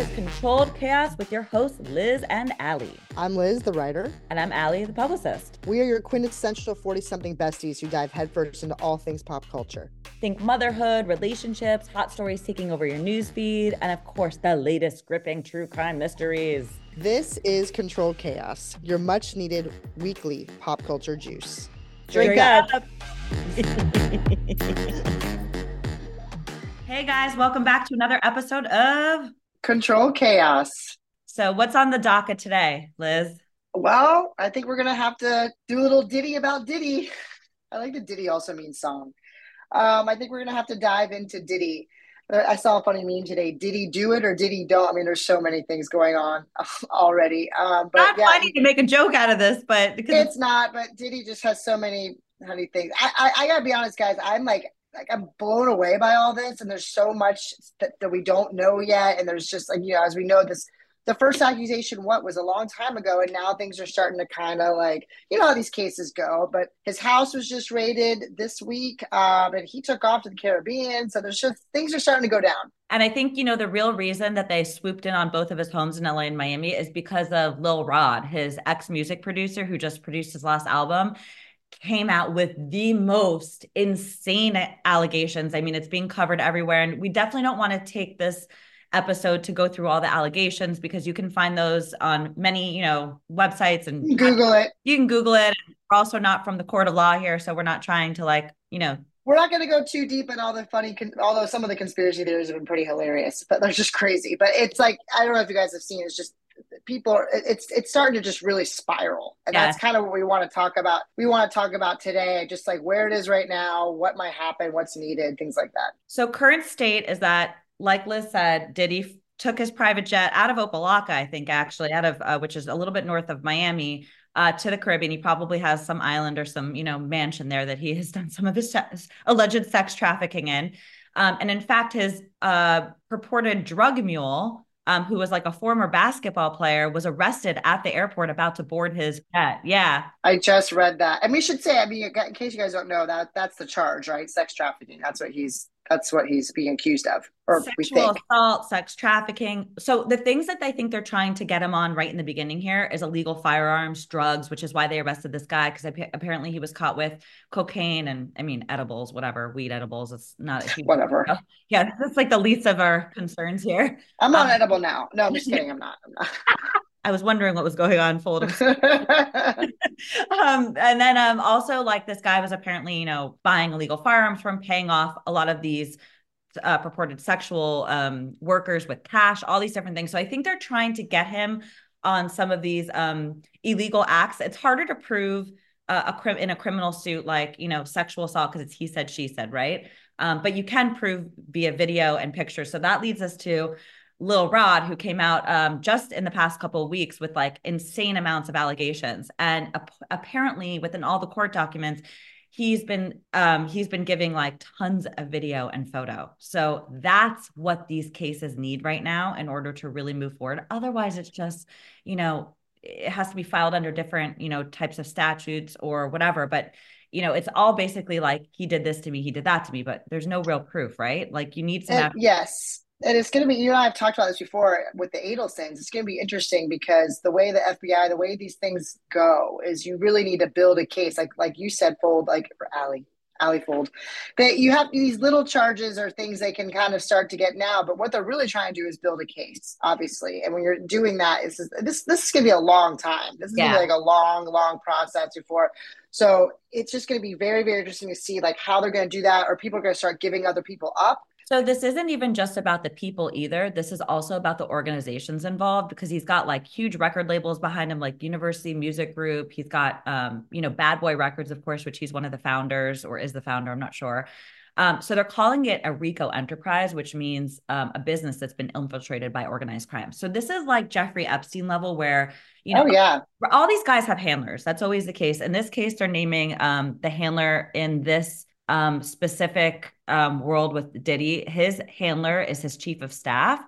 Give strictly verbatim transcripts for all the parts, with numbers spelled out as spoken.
is Controlled Chaos with your hosts, Liz and Allie. I'm Liz, the writer. And I'm Allie, the publicist. We are your quintessential forty-something besties who dive headfirst into all things pop culture. Think motherhood, relationships, hot stories taking over your newsfeed, and of course, the latest gripping true crime mysteries. This is Controlled Chaos, your much-needed weekly pop culture juice. Drink, Drink up! up. Hey guys, welcome back to another episode of Controlled Chaos. So what's on the docket today, Liz? Well, I think we're going to have to do a little ditty about Diddy. I like that Diddy also means song. Um, I think we're going to have to dive into Diddy. I saw a funny meme today. Did he do it or did he don't? I mean, there's so many things going on already. Um, but not yeah, funny to make a joke out of this, but because it's not. But Diddy just has so many funny things. I, I, I got to be honest, guys. I'm like, like I'm blown away by all this, and there's so much that, that we don't know yet. And there's just like, you know, as we know, this the first accusation what was a long time ago, and now things are starting to kind of like, you know how these cases go. But his house was just raided this week, um, and he took off to the Caribbean. So there's just things are starting to go down. And I think, you know, the real reason that they swooped in on both of his homes in L A and Miami is because of Lil Rod, his ex-music producer who just produced his last album, came out with the most insane allegations. I mean, it's being covered everywhere. And we definitely don't want to take this episode to go through all the allegations because you can find those on many, you know, websites and Google it. You can Google it. We're also not from the court of law here. So we're not trying to like, you know, we're not going to go too deep in all the funny, although some of the conspiracy theories have been pretty hilarious, but they're just crazy. But it's like, I don't know if you guys have seen, it's just people are, it's it's starting to just really spiral, and yeah. That's kind of what we want to talk about. We want to talk about today, just like where it is right now, what might happen, what's needed, things like that. So current state is that, like Liz said, Diddy took his private jet out of Opa-locka, I think actually, out of uh, which is a little bit north of Miami, uh, to the Caribbean. He probably has some island or some, you know, mansion there that he has done some of his se- alleged sex trafficking in. Um, and in fact, his uh, purported drug mule, Um, who was like a former basketball player, was arrested at the airport about to board his jet. Yeah. I just read that. And we should say, I mean, in case you guys don't know, that that's the charge, right? Sex trafficking. That's what he's that's what he's being accused of. Or Sexual we think. assault, sex trafficking. So the things that they think they're trying to get him on right in the beginning here is illegal firearms, drugs, which is why they arrested this guy, because apparently he was caught with cocaine and, I mean, edibles, whatever, weed edibles. It's not a whatever. Deal. Yeah, that's like the least of our concerns here. I'm on um, edible now. No, I'm just kidding. I'm not. I'm not. I was wondering what was going on. Full of um, and then um, also like this guy was apparently, you know, buying illegal firearms from, paying off a lot of these uh, purported sexual um, workers with cash, all these different things. So I think they're trying to get him on some of these um, illegal acts. It's harder to prove uh, a crim- in a criminal suit, like, you know, sexual assault, because it's he said, she said, right? Um, but you can prove via video and pictures. So that leads us to Lil Rod, who came out um, just in the past couple of weeks with like insane amounts of allegations. And ap- apparently within all the court documents, he's been um, he's been giving like tons of video and photo. So that's what these cases need right now in order to really move forward. Otherwise, it's just, you know, it has to be filed under different, you know, types of statutes or whatever. But you know, it's all basically like, he did this to me, he did that to me, but there's no real proof, right? Like you need some. And, yes. And it's going to be, you know, I've talked about this before with the Adelsons. It's going to be interesting because the way the F B I, the way these things go is you really need to build a case. Like, like you said, Fold, like for Allie, Allie Fold, that you have these little charges or things they can kind of start to get now. But what they're really trying to do is build a case, obviously. And when you're doing that, it's just, this, this is going to be a long time. This is yeah. going to be like a long, long process before. So it's just going to be very, very interesting to see like how they're going to do that, or people are going to start giving other people up. So this isn't even just about the people either. This is also about the organizations involved, because he's got like huge record labels behind him, like University Music Group. He's got, um, you know, Bad Boy Records, of course, which he's one of the founders or is the founder. I'm not sure. Um, so they're calling it a RICO enterprise, which means um, a business that's been infiltrated by organized crime. So this is like Jeffrey Epstein level where, you know, oh, yeah. all these guys have handlers. That's always the case. In this case, they're naming um, the handler in this um, specific um, world with Diddy. His handler is his chief of staff.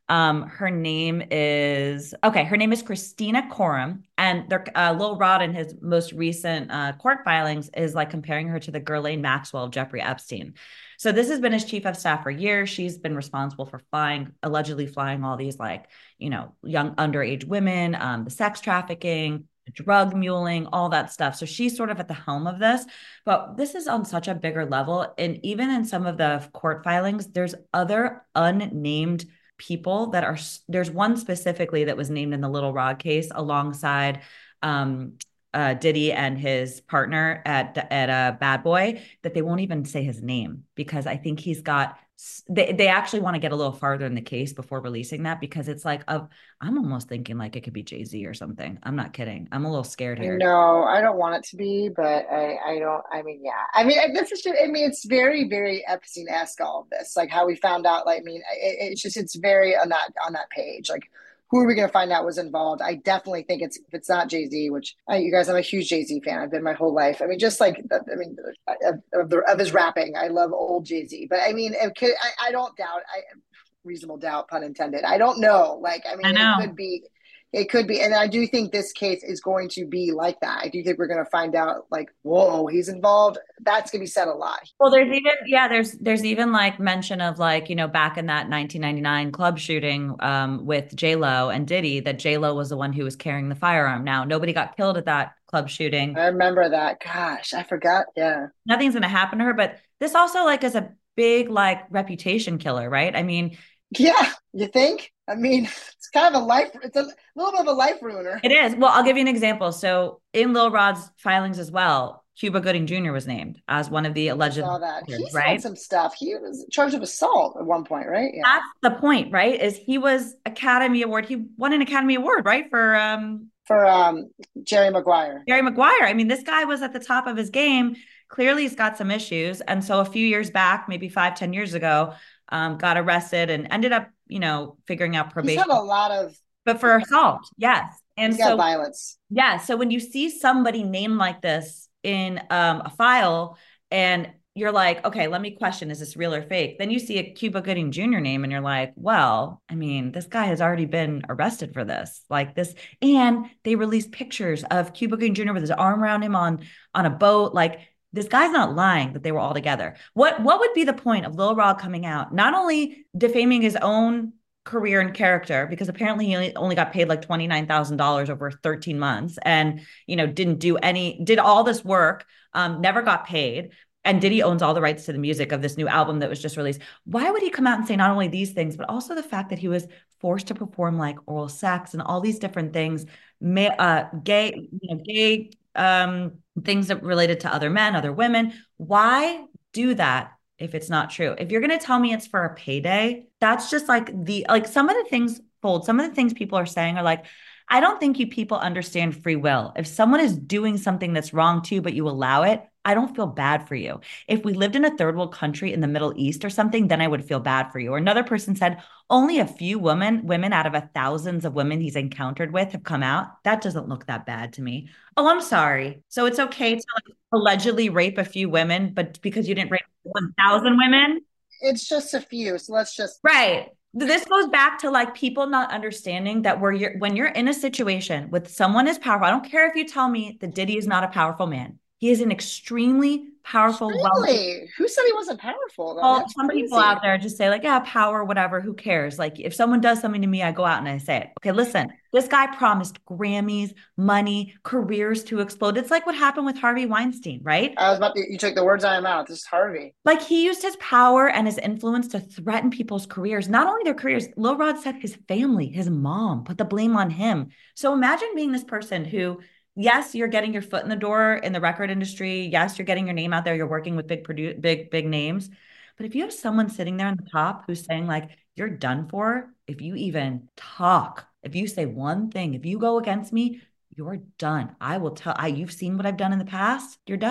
Um, her name is okay. Her name is Christina Coram, and they're uh, Lil Rod in his most recent uh, court filings is like comparing her to the Ghislaine Maxwell of Jeffrey Epstein. So this has been his chief of staff for years. She's been responsible for flying, allegedly flying all these like you know young underage women, um, the sex trafficking, drug muling, all that stuff. So she's sort of at the helm of this, but this is on such a bigger level. And even in some of the court filings, there's other unnamed people that are, there's one specifically that was named in the Little Rod case alongside um, uh, Diddy and his partner at at a uh, Bad Boy, that they won't even say his name because I think he's got they they actually want to get a little farther in the case before releasing that because it's like of I'm almost thinking like it could be Jay-Z or something. I'm not kidding. I'm a little scared here. No, I don't want it to be, but I, I don't. I mean, yeah. I mean, this is just. I mean, it's very, very Epstein-esque. All of this, like how we found out. Like, I mean, it, it's just it's very on that on that page. Like, who are we going to find out was involved? I definitely think it's if it's not Jay-Z, which I, you guys, I'm a huge Jay-Z fan. I've been my whole life. I mean, just like I mean, of, of, the, of his rapping, I love old Jay-Z. But I mean, it could, I, I don't doubt. I reasonable doubt, pun intended. I don't know. Like, I mean, I it could be. It could be, and I do think this case is going to be like that. I do think we're going to find out, like, whoa, he's involved. That's going to be said a lot. Well, there's even, yeah, there's there's even like mention of like, you know, back in that nineteen ninety-nine club shooting um, with J Lo and Diddy, that J Lo was the one who was carrying the firearm. Now, nobody got killed at that club shooting. I remember that. Gosh, I forgot. Yeah, nothing's going to happen to her, but this also like is a big like reputation killer, right? I mean, yeah, you think? I mean, it's kind of a life, it's a little bit of a life ruiner. It is. Well, I'll give you an example. So in Lil Rod's filings as well, Cuba Gooding Junior was named as one of the alleged. I saw that. He's right? had some stuff. He was charged of assault at one point, right? Yeah. That's the point, right? Is he was Academy Award. He won an Academy Award, right? For um for um Jerry Maguire. Jerry Maguire. I mean, this guy was at the top of his game. Clearly he's got some issues. And so a few years back, maybe five, ten years ago, um, got arrested and ended up, you know, figuring out probation. He's had a lot of, but for assault, yes. And he's got so violence. Yeah. So when you see somebody named like this in um, a file and you're like, okay, let me question, is this real or fake? Then you see a Cuba Gooding Junior name and you're like, well, I mean, this guy has already been arrested for this, like this. And they released pictures of Cuba Gooding Junior with his arm around him on, on a boat. Like, this guy's not lying that they were all together. What, what would be the point of Lil Rod coming out, not only defaming his own career and character, because apparently he only got paid like twenty-nine thousand dollars over thirteen months and, you know, didn't do any, did all this work, um, never got paid. And Diddy owns all the rights to the music of this new album that was just released. Why would he come out and say not only these things, but also the fact that he was forced to perform like oral sex and all these different things, may, uh, gay, you know, gay um, things that related to other men, other women? Why do that if it's not true? If you're going to tell me it's for a payday, that's just like the, like some of the things, Fold, some of the things people are saying are like, I don't think you people understand free will. If someone is doing something that's wrong too, but you allow it, I don't feel bad for you. If we lived in a third world country in the Middle East or something, then I would feel bad for you. Or another person said, only a few women, women out of a thousands of women he's encountered with have come out. That doesn't look that bad to me. Oh, I'm sorry. So it's okay to like allegedly rape a few women, but because you didn't rape one thousand women? It's just a few. So let's just. Right. This goes back to like people not understanding that where you're, when you're in a situation with someone as powerful, I don't care if you tell me that Diddy is not a powerful man. He is an extremely powerful. Really? Wealthy. Who said he wasn't powerful? Well, That's some crazy. People out there just say like, yeah, power, whatever, who cares? Like if someone does something to me, I go out and I say it. Okay, listen, this guy promised Grammys, money, careers to explode. It's like what happened with Harvey Weinstein, right? I was about to, you took the words out of my mouth. This is Harvey. Like he used his power and his influence to threaten people's careers, not only their careers. Lil Rod said his family, his mom, put the blame on him. So imagine being this person who, yes, you're getting your foot in the door in the record industry. Yes, you're getting your name out there. You're working with big, produ- big, big names. But if you have someone sitting there on the top who's saying like, you're done for, if you even talk, if you say one thing, if you go against me, you're done. I will tell, I, you've seen what I've done in the past. You're done.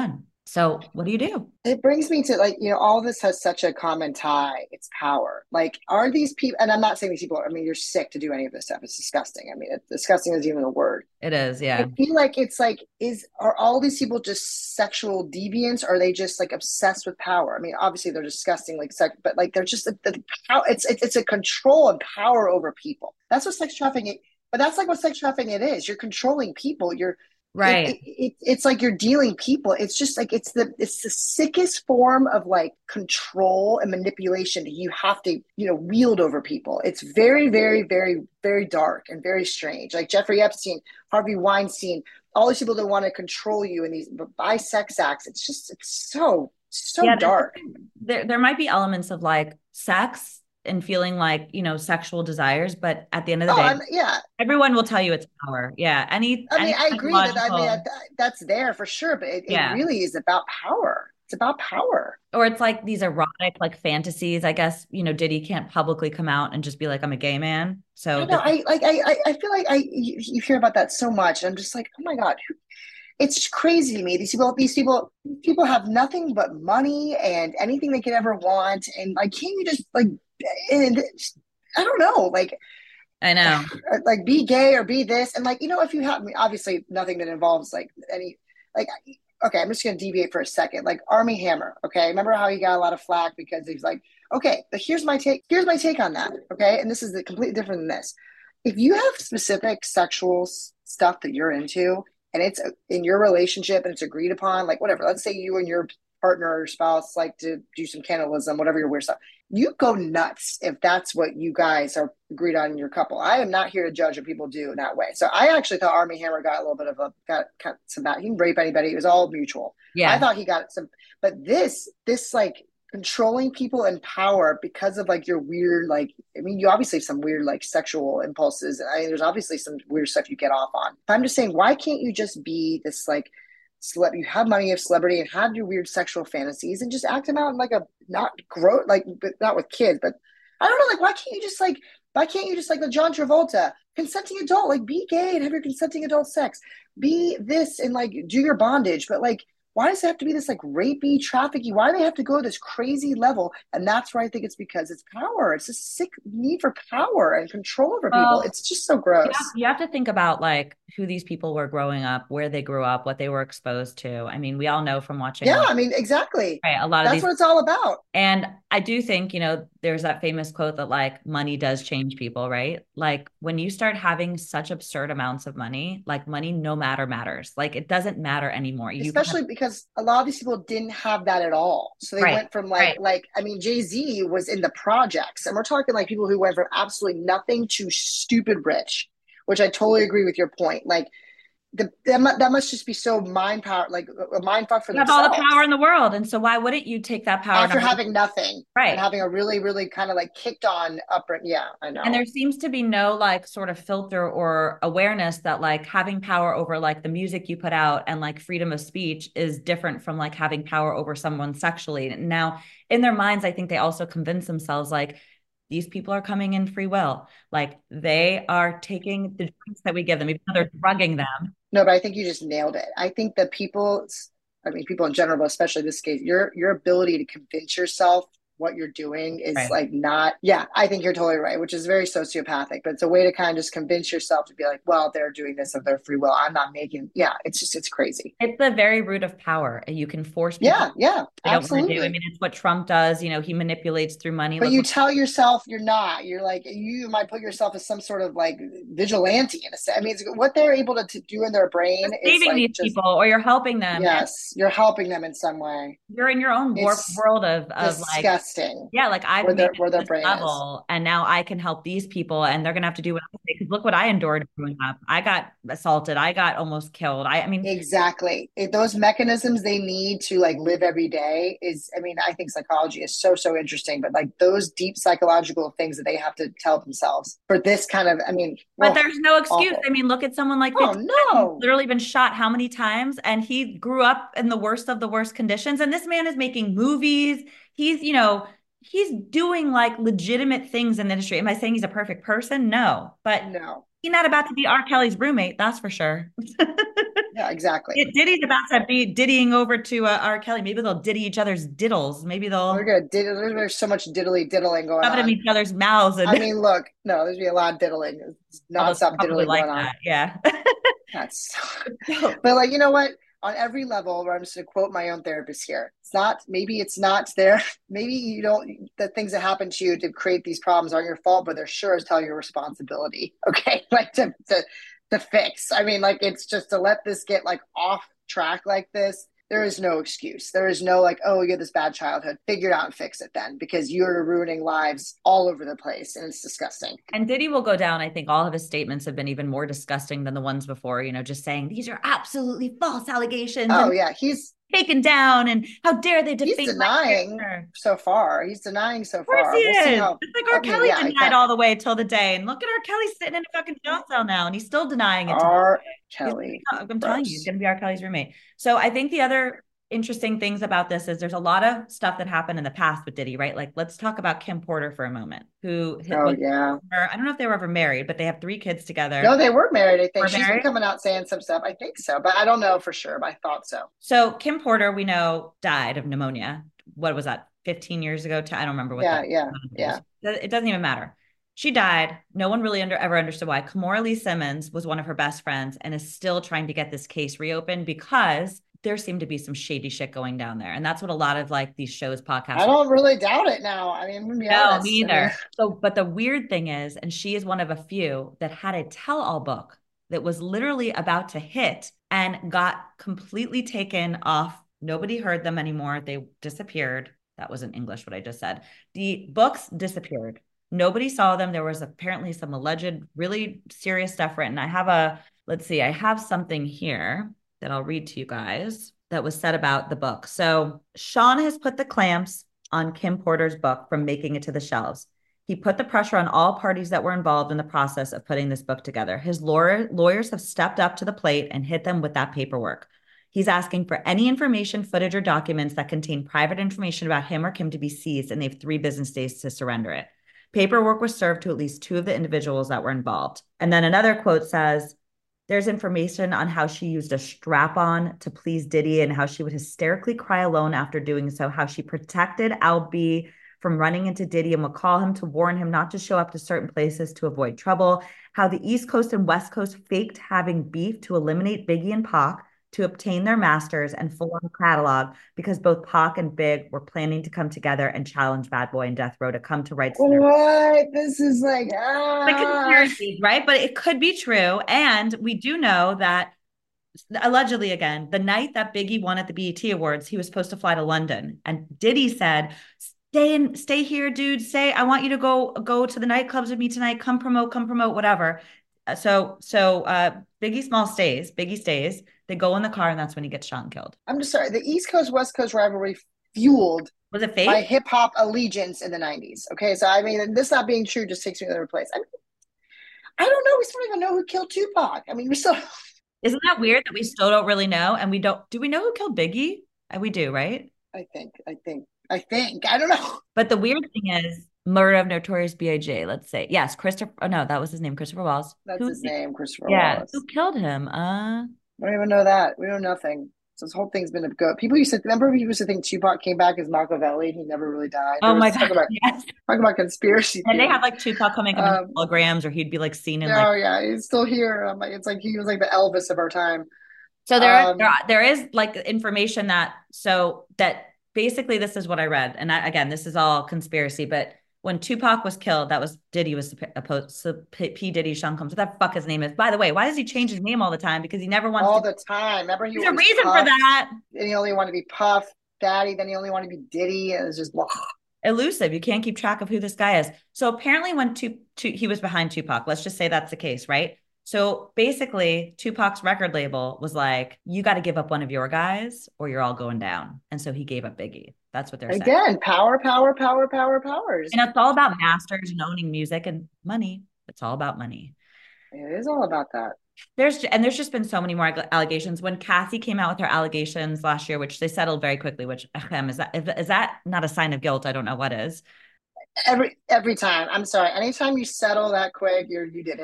So what do you do? It brings me to like, you know, all this has such a common tie. It's power. Like, are these people, and I'm not saying these people, I mean, you're sick to do any of this stuff. It's disgusting. I mean, it, disgusting is even a word. It is, I yeah. feel like it's like, is are all these people just sexual deviants? Or are they just like obsessed with power? I mean, obviously they're disgusting, like sex, but like they're just the, the power. It's, it's it's a control and power over people. That's what sex trafficking. But that's like what sex trafficking it is. You're controlling people. You're it, Right. it, it it's like you're dealing people. It's just like it's the it's the sickest form of like control and manipulation that you have to, you know, wield over people. It's very, very, very, very dark and very strange. Like Jeffrey Epstein, Harvey Weinstein, all these people that want to control you in these by sex acts. It's just it's so so Yeah, there's dark. there there might be elements of like sex and feeling like, you know, sexual desires, but at the end of the Oh, day, I'm yeah. everyone will tell you it's power. Yeah. Any I mean, any I agree that I mean psychological, that, that's there for sure, but it, it yeah. really is about power. It's about power. Or it's like these erotic like fantasies. I guess, you know, Diddy can't publicly come out and just be like, I'm a gay man. I So know. this, I like. I. I feel like I. You, you hear about that so much, and I'm just like, oh my god, it's crazy to me. These people. These people. People have nothing but money and anything they could ever want, and like, can't you just like, and I don't know, like, I know. like be gay or be this, and like, you know, if you have, I mean, obviously, nothing that involves like any, like, okay, I'm just gonna deviate for a second. Like Army Hammer. Okay, remember how he got a lot of flack because he's like, okay, but here's my take. Here's my take on that. Okay, and this is completely different than this. If you have specific sexual stuff that you're into and it's in your relationship and it's agreed upon, like whatever, let's say you and your partner or spouse like to do some cannibalism, whatever your weird stuff, you go nuts if that's what you guys are agreed on in your couple. I am not here to judge what people do in that way. So I actually thought Army Hammer got a little bit of a got, got some bad. He didn't rape anybody. It was all mutual. I Yeah. thought he got some, but this this like controlling people in power because of like your weird like I mean you obviously have some weird like sexual impulses. I mean there's obviously some weird stuff you get off on. But I'm just saying why can't you just be this like celeb you have money of celebrity and have your weird sexual fantasies and just act them out in like a not grow like but not with kids but I don't know like why can't you just like why can't you just like the John Travolta consenting adult like be gay and have your consenting adult sex be this and like do your bondage but like why does it have to be this like rapey, trafficking? Why do they have to go to this crazy level? And that's where I think it's because it's power. It's a sick need for power and control over people. Well, It's just so you have, gross. you have to think about like who these people were growing up, where they grew up, what they were exposed to. I mean, we all know from watching Yeah, like I mean, exactly. right, a lot of That's these. what it's all about. And I do think, you know, there's that famous quote that like money does change people, right? Like when you start having such absurd amounts of money, like money no matter matters. Like it doesn't matter anymore. You can have, Especially because a lot of these people didn't have that at all. So they right, went from like right. like I mean Jay-Z was in the projects and we're talking like people who went from absolutely nothing to stupid rich, which I totally agree with your point. Like the, that, that must just be so mind power like a mind fuck for You have all the power themselves in the world. And so why wouldn't you take that power? after And having nothing and right. having a really really kind of like kicked on upper yeah I And know there seems to be no like sort of filter or awareness that like having power over like the music you put out and like freedom of speech is different from like having power over someone sexually. And now in their minds, I think they also convince themselves like these people are coming in free will. Like they are taking the drinks that we give them, even though they're drugging them. no but I think you just nailed it. I think that people I mean people in general but especially this case your your ability to convince yourself what you're doing is Right. like not yeah I think you're totally right which is very sociopathic but it's a way to kind of just convince yourself to be like well they're doing this of their free will I'm not making yeah it's just it's crazy It's the very root of power. You can force people yeah yeah they don't want to do. I absolutely mean, it's what Trump does. You know, he manipulates through money. but Look you what tell yourself you're not you're like you might put yourself as some sort of like vigilante in a sense I mean it's, what they're able to, to do in their brain you're is saving like these just people or you're helping them. And yes you're helping them in some way you're in your own warped it's world of of like disgusting yeah, like I've where made their it where to their this brain is. level and now I can help these people and they're gonna have to do what I say because look what I endured growing up. I got assaulted, I got almost killed. I, I mean, Exactly. It, those mechanisms they need to like live every day is, I mean, I think psychology is so, so interesting, but like those deep psychological things that they have to tell themselves for this kind of, I mean, but oh, there's no excuse. awful. I mean, look at someone like Oh fifty Cent who's no. literally been shot how many times and he grew up in the worst of the worst conditions. And this man is making movies. He's, you know, he's doing like legitimate things in the industry. Am I saying he's a perfect person? No, but No. he's not about to be R. Kelly's roommate, that's for sure. Yeah, exactly. It, Diddy's about to be diddying over to uh, R. Kelly. Maybe they'll diddy each other's diddles. Maybe We're they'll good. Diddle- There's so much diddly diddling going shove it in on. each other's mouths, and I mean, look, no, there's be a lot of diddling, others nonstop probably diddling like going on. that. Yeah. That's, So, but like, you know what? On every level, where I'm just going to quote my own therapist here. It's not, maybe it's not there. Maybe you don't, the things that happen to you to create these problems aren't your fault, but they're sure as hell your responsibility. Okay. Like to, to, to fix. I mean, like, it's just to let this get like off track like this. There is no excuse. There is no like, oh, you had this bad childhood. Figure it out and fix it then, because you're ruining lives all over the place, and it's disgusting. and Diddy will go down. I think all of his statements have been even more disgusting than the ones before, you know, just saying these are absolutely false allegations Oh and yeah, he's taken down. And how dare they he's defame my denying character? so far. He's denying so Of course he far. We'll see is. how. It's like R. I mean, Kelly yeah, I denied can't. all the way till the day. And look at R. Kelly sitting in a fucking jail cell now, and he's still denying it to this R. day. He's, Kelly. I'm telling you, he's Gross. going to be R. Kelly's roommate. So I think the other interesting things about this is there's a lot of stuff that happened in the past with Diddy, right? Like, let's talk about Kim Porter for a moment, who Oh was, yeah. I don't know if they were ever married, but they have three kids together. No, they were married. I think Were she's been married? coming out saying some stuff. I think so, but I don't know for sure. But I thought so. So Kim Porter, we know, died of pneumonia. What was that? fifteen years ago? I don't remember what Yeah, that yeah, was. yeah. It doesn't even matter. She died. No one really under, ever understood why. Kimora Lee Simmons was one of her best friends and is still trying to get this case reopened because there seemed to be some shady shit going down there. And that's what a lot of like these shows, podcasts. I don't really doubt it now. I mean, I'm gonna be no, honest. me either. I mean, so, but the weird thing is, and she is one of a few that had a tell-all book that was literally about to hit and got completely taken off. Nobody heard them anymore. They disappeared. That wasn't English, what I just said. The books disappeared. Nobody saw them. There was apparently some alleged, really serious stuff written. I have a, let's see, I have something here that I'll read to you guys that was said about the book. So Sean has put the clamps on Kim Porter's book from making it to the shelves. He put the pressure on all parties that were involved in the process of putting this book together. His lawyer, lawyers have stepped up to the plate and hit them with that paperwork. He's asking for any information, footage, or documents that contain private information about him or Kim to be seized, and they have three business days to surrender it. Paperwork was served to at least two of the individuals that were involved. And then another quote says, there's information on how she used a strap-on to please Diddy and how she would hysterically cry alone after doing so, how she protected Al B from running into Diddy and would call him to warn him not to show up to certain places to avoid trouble, how the East Coast and West Coast faked having beef to eliminate Biggie and Pac, to obtain their masters and full-on catalog because both Pac and Big were planning to come together and challenge Bad Boy and Death Row to come to rights. what? This is like, ah. Like conspiracies, right? But it could be true. And we do know that allegedly, again, the night that Biggie won at the B E T Awards, he was supposed to fly to London. And Diddy said, stay in, stay here, dude. Stay. I want you to go, go to the nightclubs with me tonight. Come promote, come promote, whatever. So, so uh, Biggie Small stays, Biggie stays. They go in the car, and that's when he gets shot and killed. I'm just sorry. The East Coast West Coast rivalry fueled Was it fake? my hip hop allegiance in the nineties. Okay, so I mean, this not being true just takes me to another place. I mean, I don't know. We still don't even know who killed Tupac. I mean, we still. Isn't that weird that we still don't really know? And we don't. Do we know who killed Biggie? We do, right? I think. I think. I think. I don't know. But the weird thing is, murder of Notorious B I G. Let's say yes, Christopher. Oh no, that was his name, Christopher Wallace. That's who, his name, Christopher yeah, Wallace. who killed him? Uh, I don't even know that. We know nothing. So this whole thing's been a go. People used to remember. People used to think Tupac came back as Machiavelli. He never really died. oh There my was god, talk about yes. talk about conspiracy. And they theory. had like Tupac coming in Um, holograms, or he'd be like seen in Oh like. yeah, he's still here. I'm like, it's like he was like the Elvis of our time. So there, Um, there, there is like information that so that basically this is what I read, and I, again, this is all conspiracy, but. When Tupac was killed, that was Diddy was opposed. So P, P Diddy, Sean Combs, what the fuck his name is. By the way, why does he change his name all the time? Because he never wants all to. the time. Remember, he There's a was reason Puff, for that. and he only wanted to be Puff Daddy. Then he only wanted to be Diddy. And it was just blah. Elusive. You can't keep track of who this guy is. So apparently, when Tu- Tu- he was behind Tupac, let's just say that's the case, right? So basically, Tupac's record label was like, "You got to give up one of your guys, or you're all going down." And so he gave up Biggie. That's what they're saying. Again, power, power, power, power, powers. And it's all about masters and owning music and money. It's all about money. It is all about that. There's and there's just been so many more allegations. When Cassie came out with her allegations last year, which they settled very quickly, which um, is that is that not a sign of guilt? I don't know what is. Every every time. I'm sorry. Anytime you settle that quick, you you did it.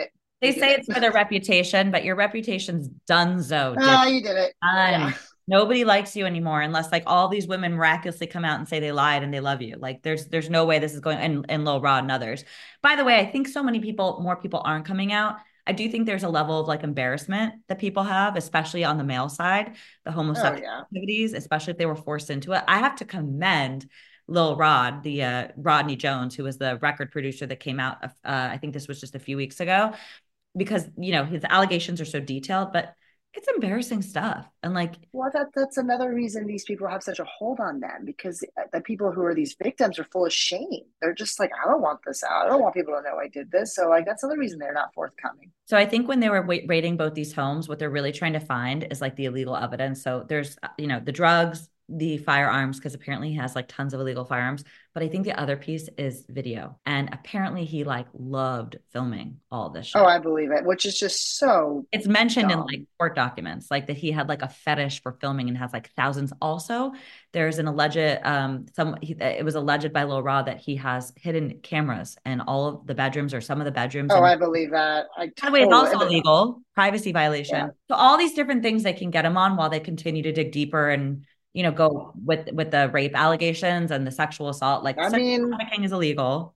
They We did say it. it's for their reputation, but your reputation's donezo. Ah, you did it. Yeah. Done. Nobody likes you anymore unless like all these women miraculously come out and say they lied and they love you. Like there's there's no way this is going, and, and Lil Rod and others. By the way, I think so many people, more people aren't coming out. I do think there's a level of like embarrassment that people have, especially on the male side, the Oh homosexual yeah. activities, especially if they were forced into it. I have to commend Lil Rod, the uh, Rodney Jones, who was the record producer that came out, uh, I think this was just a few weeks ago, because, you know, his allegations are so detailed, but it's embarrassing stuff. And like, Well, that that's another reason these people have such a hold on them, because the people who are these victims are full of shame. They're just like, I don't want this out. I don't want people to know I did this. So like that's another reason they're not forthcoming. so I think when they were wait, raiding both these homes, what they're really trying to find is like the illegal evidence. So there's, you know, the drugs, the firearms, because apparently he has like tons of illegal firearms. But I think the other piece is video. And apparently he like loved filming all this shit. Oh, I believe it, which is just so It's mentioned dumb. in like court documents, like that he had like a fetish for filming and has like thousands. Also, there's an alleged, um, some he, it was alleged by Lil Rod that he has hidden cameras in all of the bedrooms or some of the bedrooms. Oh, and I believe that. I by the way, it's also totally, illegal, privacy violation. Yeah. So all these different things they can get him on while they continue to dig deeper and, you know, go with with the rape allegations and the sexual assault. Like I sex mean, trafficking is illegal.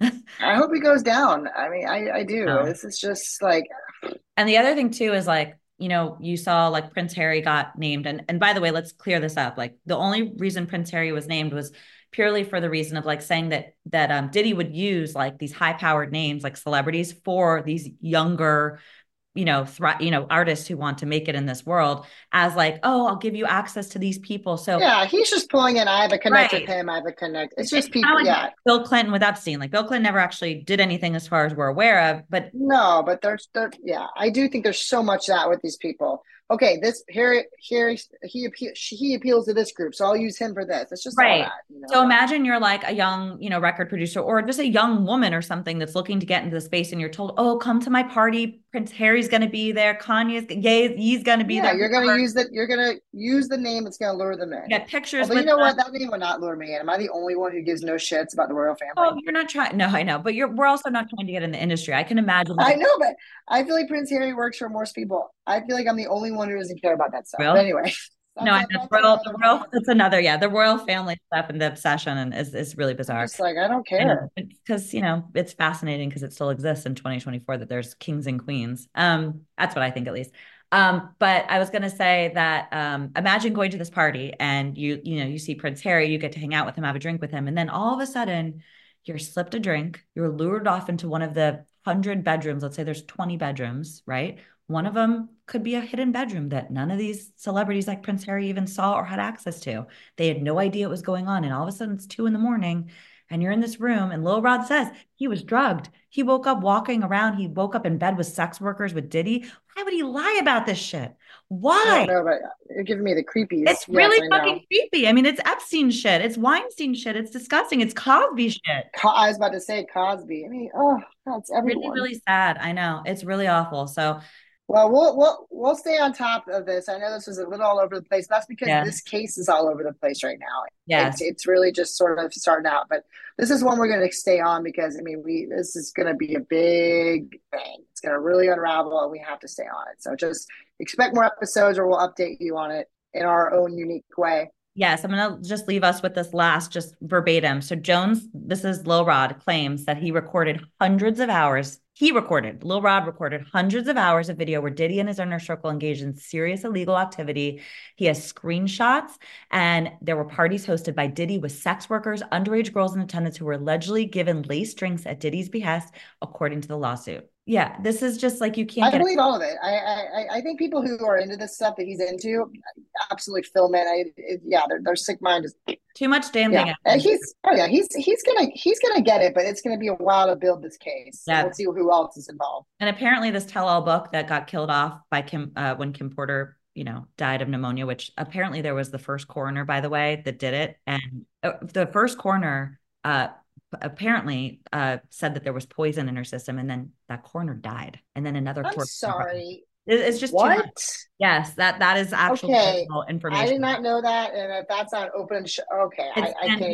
I hope he goes down. I mean, I, I do. No. This is just like, And the other thing too is like, you know, you saw like Prince Harry got named. And and by the way, let's clear this up. Like the only reason Prince Harry was named was purely for the reason of like saying that that um Diddy would use like these high-powered names like celebrities for these younger, you know, threat, you know, artists who want to make it in this world as like, oh, I'll give you access to these people. So yeah, he's just pulling in. I have a connect right. with him. I have a connect. It's It's just kind of people. like Yeah. Bill Clinton with Epstein. Like Bill Clinton never actually did anything as far as we're aware of, but No, but there's there. Yeah, I do think there's so much that with these people. Okay, this here here he appeal, he appeals to this group, so I'll use him for this. It's just all right. that. You know? So imagine you're like a young, you know, record producer or just a young woman or something that's looking to get into the space and you're told, oh, come to my party. Prince Harry's going to be there. Kanye's, Ye, he's going to be yeah, there. you're gonna use that. You're gonna use the name that's gonna lure them in. You get pictures. Although with you know them. what, that name would not lure me in. Am I the only one who gives no shits about the royal family? Oh, you're not trying. No, I know, but you're. We're also not trying to get in the industry. I can imagine. I know, but I feel like Prince Harry works for most people. I feel like I'm the only one who doesn't care about that stuff. Real? But anyway. No, I know. Royal, the royal, that's another, yeah, the royal family stuff and the obsession and is, is really bizarre. It's like, I don't care. Because, you know, it's fascinating because it still exists in twenty twenty-four that there's kings and queens. Um, that's what I think at least. Um, but I was going to say that um, imagine going to this party and you, you know, you see Prince Harry, you get to hang out with him, have a drink with him. And then all of a sudden you're slipped a drink, you're lured off into one of the hundred bedrooms. Let's say there's twenty bedrooms, right? One of them could be a hidden bedroom that none of these celebrities like Prince Harry even saw or had access to. They had no idea what was going on. And all of a sudden it's two in the morning and you're in this room and Lil Rod says he was drugged. He woke up walking around. He woke up in bed with sex workers with Diddy. Why would he lie about this shit? Why? I don't know, but you're giving me the creepies. It's Yes, really I fucking know. creepy. I mean, it's Epstein shit. It's Weinstein shit. It's disgusting. It's Cosby shit. Co- I was about to say Cosby. I mean, oh, that's everyone. Really, really sad. I know. It's really awful. So Well, we'll we'll we'll stay on top of this. I know this was a little all over the place. That's because yeah. this case is all over the place right now. Yes. It's, it's really just sort of starting out, but this is one we're going to stay on because I mean, we this is going to be a big thing. It's going to really unravel, and we have to stay on it. So just expect more episodes, or we'll update you on it in our own unique way. Yes, I'm going to just leave us with this last, just verbatim. So Jones, this is Lil Rod, claims that he recorded hundreds of hours. He recorded, Lil Rod recorded hundreds of hours of video where Diddy and his inner circle engaged in serious illegal activity. He has screenshots, and there were parties hosted by Diddy with sex workers, underage girls in attendance who were allegedly given laced drinks at Diddy's behest, according to the lawsuit. Yeah, this is just like you can't I get believe it. all of it. I, I I think people who are into this stuff that he's into absolutely film it. I, it yeah, they're they're sick minded. Too much damn yeah. thing. And he's oh yeah, he's he's gonna he's gonna get it, but it's gonna be a while to build this case. Yeah. So we'll see who else is involved. And apparently, this tell-all book that got killed off by Kim uh, when Kim Porter, you know, died of pneumonia, which apparently there was the first coroner, by the way, that did it, and uh, the first coroner uh, apparently uh, said that there was poison in her system, and then that coroner died, and then another. I'm coroner sorry. It's just what? Too much. Yes, that that is actual okay. information. I did not know that, and if that's on open, sh- okay, It's, I, I and can't. yes, even...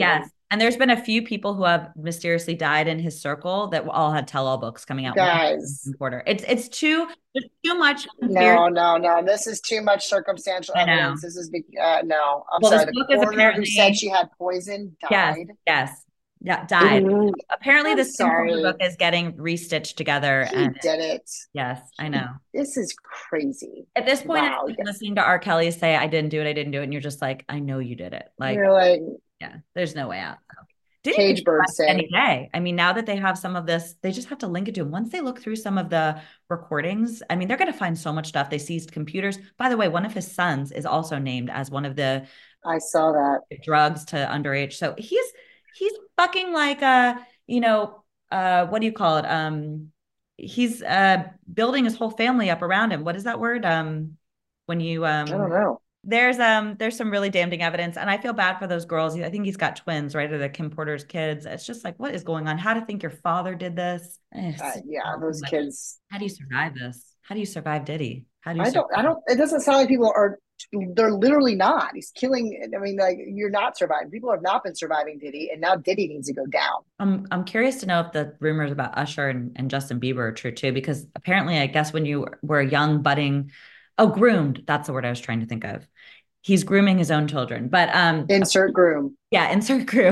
And there's been a few people who have mysteriously died in his circle that all had tell-all books coming out. Guys, Porter. It's it's too there's too much. No, no, no. This is too much circumstantial evidence. This is uh, no. I'm well, sorry. The coroner apparently, who said she had poison died. Yes, yes. Yeah, died. Mm, apparently, I'm this book is getting restitched together. He and did it. Yes, I know. This is crazy. At this point, wow. I'm listening to R. Kelly say, "I didn't do it. I didn't do it," and you're just like, "I know you did it." Like, you're like, yeah, there's no way out. Did Cage Bird say any day. I mean, now that they have some of this, they just have to link it to him. Once they look through some of the recordings, I mean, they're going to find so much stuff. They seized computers. By the way, one of his sons is also named as one of the I saw that drugs to underage. So he's he's fucking like a, you know, uh, what do you call it? Um, he's uh building his whole family up around him. What is that word? Um, when you um, I don't know. There's um there's some really damning evidence, and I feel bad for those girls. I think he's got twins, right? Or the Kim Porter's kids. It's just like, what is going on? How to think your father did this? Uh, yeah, those like, kids. How do you survive this? How do you survive Diddy? How do you? I don't. I don't. It doesn't sound like people are. They're literally not. He's killing. I mean, like you're not surviving. People have not been surviving Diddy, and now Diddy needs to go down. I'm I'm curious to know if the rumors about Usher and, and Justin Bieber are true too, because apparently, I guess when you were a young budding, oh, groomed. That's the word I was trying to think of. He's grooming his own children, but um, insert groom. Yeah, insert groom.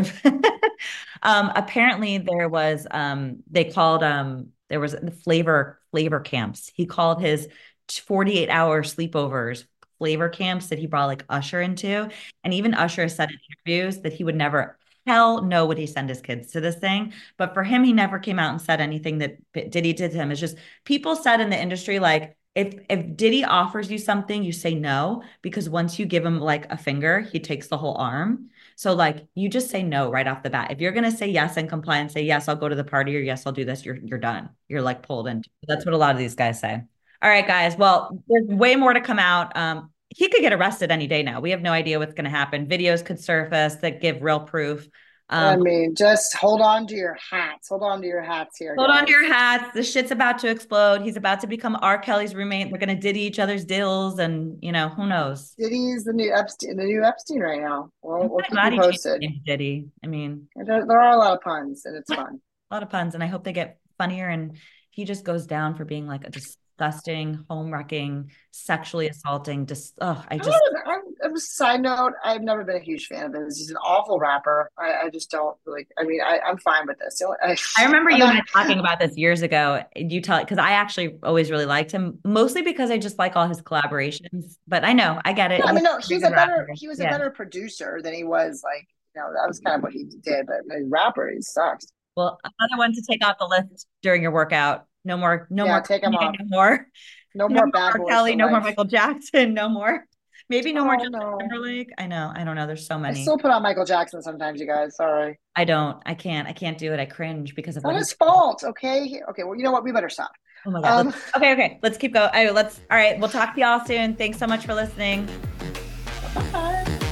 um, apparently, there was um, they called um, there was the flavor flavor camps. He called his forty-eight hour sleepovers flavor camps that he brought like Usher into, and even Usher said in interviews that he would never. Hell no would he send his kids to this thing. But for him, he never came out and said anything that Diddy did to him. It's just people said in the industry, like, if if Diddy offers you something, you say no, because once you give him like a finger, he takes the whole arm. So like you just say no right off the bat. If you're gonna say yes and comply and say yes, I'll go to the party, or yes, I'll do this, you're you're done. You're like pulled in. That's what a lot of these guys say. All right, guys. Well, there's way more to come out. Um, he could get arrested any day now. We have no idea what's going to happen. Videos could surface that give real proof. Um, I mean, just hold on to your hats. Hold on to your hats here. Hold guys. on to your hats. The shit's about to explode. He's about to become R. Kelly's roommate. They're going to Diddy each other's dills, and you know who knows. Diddy's the new Epstein, the new Epstein right now. We'll, we'll keep you posted. Diddy. I mean, there, there are a lot of puns, and it's fun. A lot of puns, and I hope they get funnier. And he just goes down for being like a disgusting, home wrecking, sexually assaulting. Just oh, I just. I'm, I'm, side note, I've never been a huge fan of his. He's an awful rapper. I, I just don't really. I mean, I, I'm fine with this. I, I remember I'm you not, and I talking about this years ago. You tell because I actually always really liked him, mostly because I just like all his collaborations. But I know, I get it. Yeah, I mean, no, he's a better. Rapper. He was a yeah. better producer than he was like. You know, that was kind of what he did. But as a rapper, he sucks. Well, another one to take off the list during your workout. No more. No yeah, more. Take him off. No more. No, no more more bad R. Kelly. No life. more Michael Jackson. No more. Maybe no oh, more Justin no. Timberlake. I know. I don't know. There's so many. I still put on Michael Jackson sometimes, you guys. Sorry. I don't. I can't. I can't do it. I cringe because of it's not his fault. Okay. Okay. Well, you know what? We better stop. Oh my god. Um, okay. Okay. Let's keep going. Right, let's. All right. We'll talk to y'all soon. Thanks so much for listening. Bye.